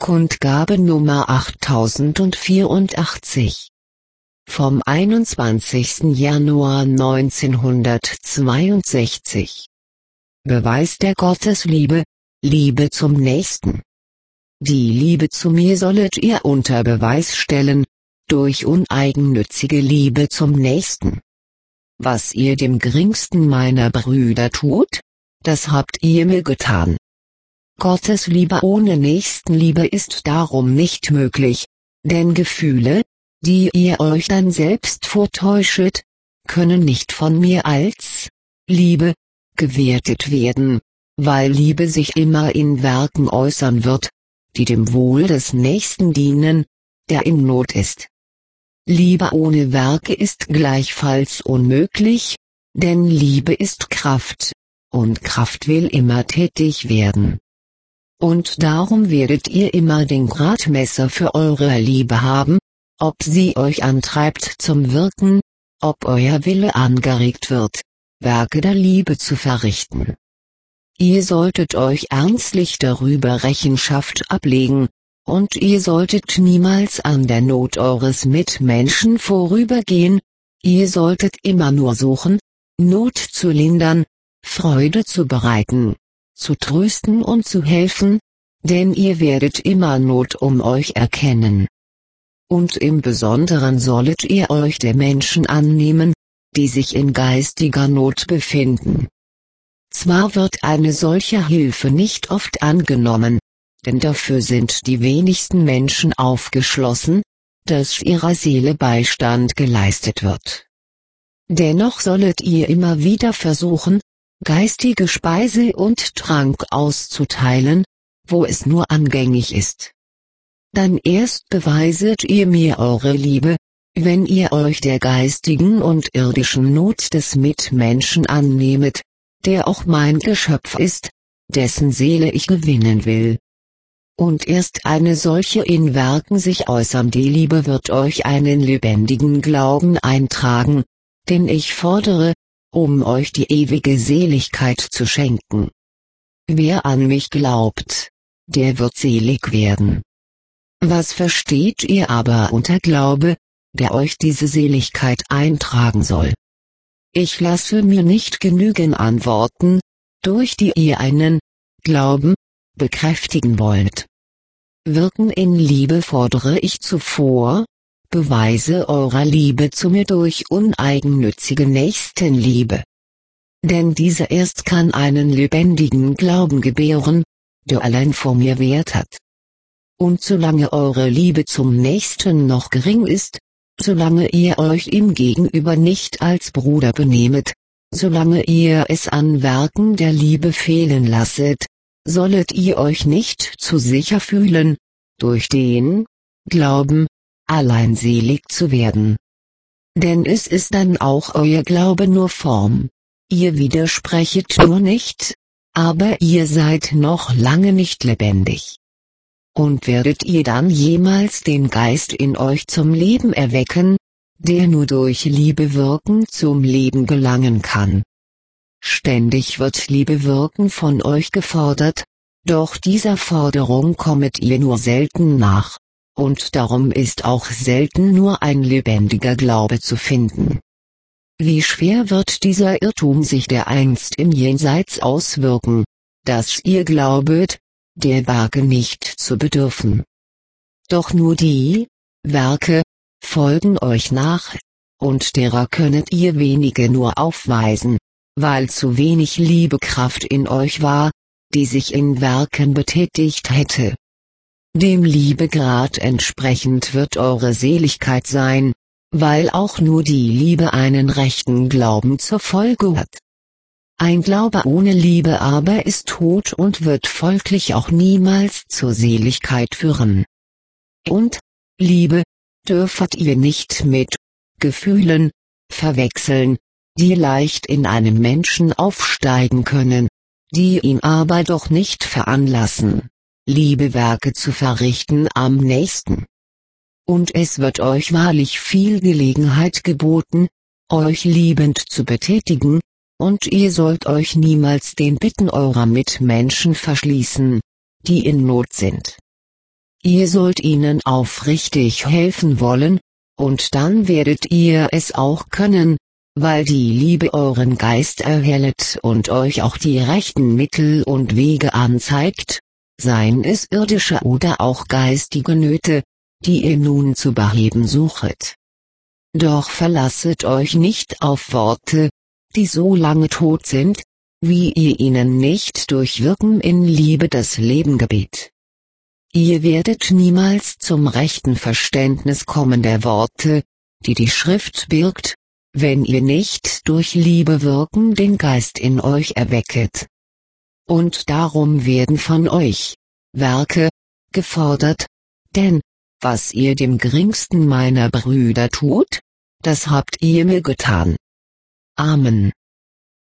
Kundgabe Nummer 8084 vom 21. Januar 1962. Beweis der Gottesliebe, Liebe zum Nächsten. Die Liebe zu mir sollet ihr unter Beweis stellen, durch uneigennützige Liebe zum Nächsten. Was ihr dem geringsten meiner Brüder tut, das habt ihr mir getan. Gottes Liebe ohne Nächstenliebe ist darum nicht möglich, denn Gefühle, die ihr euch dann selbst vortäuschet, können nicht von mir als Liebe gewertet werden, weil Liebe sich immer in Werken äußern wird, die dem Wohl des Nächsten dienen, der in Not ist. Liebe ohne Werke ist gleichfalls unmöglich, denn Liebe ist Kraft, und Kraft will immer tätig werden. Und darum werdet ihr immer den Gradmesser für eure Liebe haben, ob sie euch antreibt zum Wirken, ob euer Wille angeregt wird, Werke der Liebe zu verrichten. Ihr solltet euch ernstlich darüber Rechenschaft ablegen, und ihr solltet niemals an der Not eures Mitmenschen vorübergehen, ihr solltet immer nur suchen, Not zu lindern, Freude zu bereiten, zu trösten und zu helfen, denn ihr werdet immer Not um euch erkennen. Und im Besonderen sollet ihr euch der Menschen annehmen, die sich in geistiger Not befinden. Zwar wird eine solche Hilfe nicht oft angenommen, denn dafür sind die wenigsten Menschen aufgeschlossen, dass ihrer Seele Beistand geleistet wird. Dennoch sollet ihr immer wieder versuchen, geistige Speise und Trank auszuteilen, wo es nur angängig ist. Dann erst beweiset ihr mir eure Liebe, wenn ihr euch der geistigen und irdischen Not des Mitmenschen annehmet, der auch mein Geschöpf ist, dessen Seele ich gewinnen will. Und erst eine solche in Werken sich äußernde Liebe wird euch einen lebendigen Glauben eintragen, den ich fordere, um euch die ewige Seligkeit zu schenken. Wer an mich glaubt, der wird selig werden. Was versteht ihr aber unter Glaube, der euch diese Seligkeit eintragen soll? Ich lasse mir nicht genügen Antworten, durch die ihr einen Glauben bekräftigen wollt. Wirken in Liebe fordere ich zuvor, Beweise eurer Liebe zu mir durch uneigennützige Nächstenliebe. Denn diese erst kann einen lebendigen Glauben gebären, der allein vor mir Wert hat. Und solange eure Liebe zum Nächsten noch gering ist, solange ihr euch ihm gegenüber nicht als Bruder benehmet, solange ihr es an Werken der Liebe fehlen lasset, sollet ihr euch nicht zu sicher fühlen, durch den Glauben allein selig zu werden. Denn es ist dann auch euer Glaube nur Form, ihr widersprechet nur nicht, aber ihr seid noch lange nicht lebendig. Und werdet ihr dann jemals den Geist in euch zum Leben erwecken, der nur durch Liebe wirken zum Leben gelangen kann? Ständig wird Liebe wirken von euch gefordert, doch dieser Forderung kommet ihr nur selten nach, und darum ist auch selten nur ein lebendiger Glaube zu finden. Wie schwer wird dieser Irrtum sich dereinst im Jenseits auswirken, dass ihr glaubet, der Werke nicht zu bedürfen. Doch nur die Werke folgen euch nach, und derer könnet ihr wenige nur aufweisen, weil zu wenig Liebekraft in euch war, die sich in Werken betätigt hätte. Dem Liebegrad entsprechend wird eure Seligkeit sein, weil auch nur die Liebe einen rechten Glauben zur Folge hat. Ein Glaube ohne Liebe aber ist tot und wird folglich auch niemals zur Seligkeit führen. Und Liebe dürfet ihr nicht mit Gefühlen verwechseln, die leicht in einem Menschen aufsteigen können, die ihn aber doch nicht veranlassen, Liebewerke zu verrichten am Nächsten. Und es wird euch wahrlich viel Gelegenheit geboten, euch liebend zu betätigen, und ihr sollt euch niemals den Bitten eurer Mitmenschen verschließen, die in Not sind. Ihr sollt ihnen aufrichtig helfen wollen, und dann werdet ihr es auch können, weil die Liebe euren Geist erhellet und euch auch die rechten Mittel und Wege anzeigt, seien es irdische oder auch geistige Nöte, die ihr nun zu beheben suchet. Doch verlasset euch nicht auf Worte, die so lange tot sind, wie ihr ihnen nicht durch Wirken in Liebe das Leben gebiet. Ihr werdet niemals zum rechten Verständnis kommen der Worte, die die Schrift birgt, wenn ihr nicht durch Liebe wirken den Geist in euch erwecket. Und darum werden von euch Werke gefordert, denn was ihr dem geringsten meiner Brüder tut, das habt ihr mir getan. Amen.